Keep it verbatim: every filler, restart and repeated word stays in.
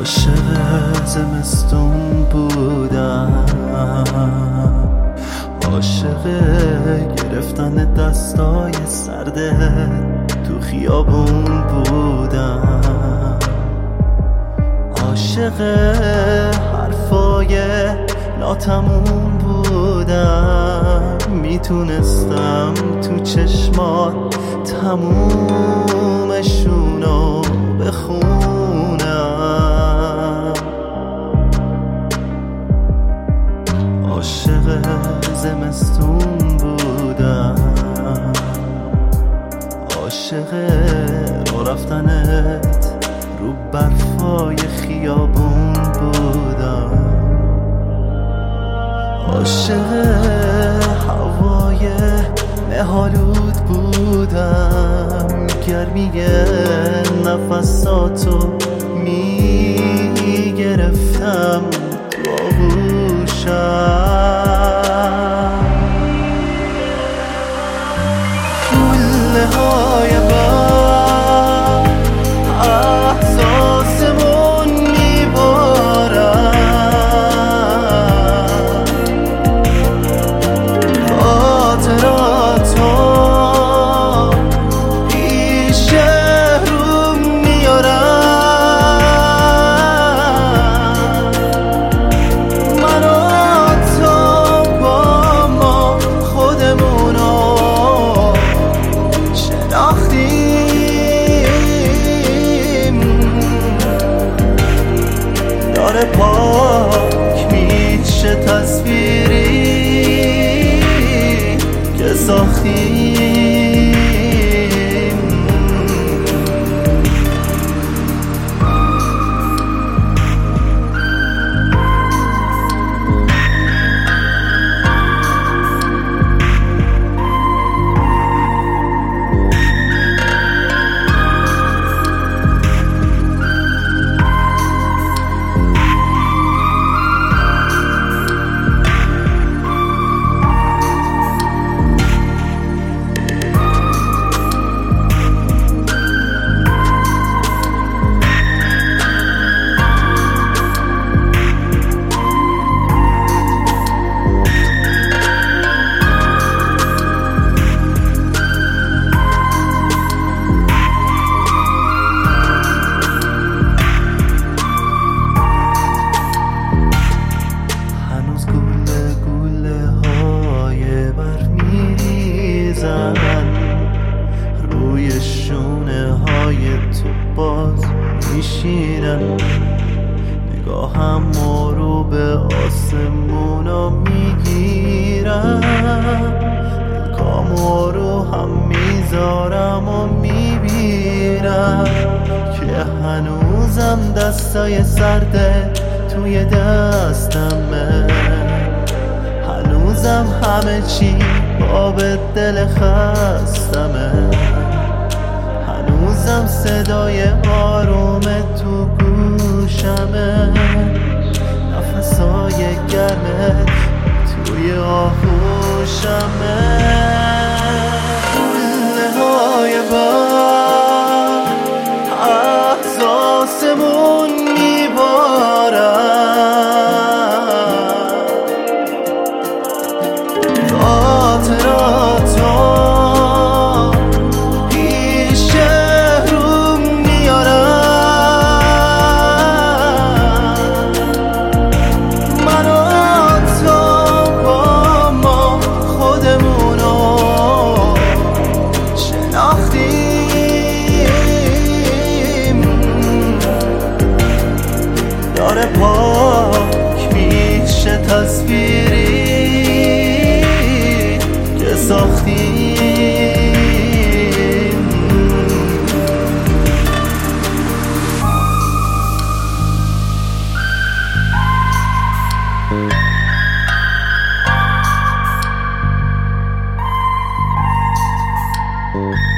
عاشق زمستون بودم، عاشق گرفتن دستای سرده تو خیابون بودم، عاشق حرفای ناتموم بودم، میتونستم تو چشمات تمومشونو بخونم. عاشق زمستون بودم، عاشق راه رفتنت رو برفای خیابون بودم، عاشق هوای مه‌آلود بودم، گرمی نفساتو میگرفتم تو آغوشم. گله های بر احساسمون میبارن، خاطراتو پیش رو میارن، من و تو با ما خودمونو شناختیم، داره پاک میشه تصویری که ساختیم. روی شونه های تو باز میشینن، نگاهم رو به آسمونا میگیرم، پلکامو رو هم میذارم و میبینم که هنوزم دستای سرده توی دستمه، هنوزم همه چی باب دل خستمه، هنوزم صدای آروم تو گوشمه، نفسای گرمت توی آغوشمه. گله های بر احساسمون میبارن، خاطراتو پیش رو میارن، من و تو با ما خودمونو شناختیم، داره پاک میشه تصویری که ساختیم.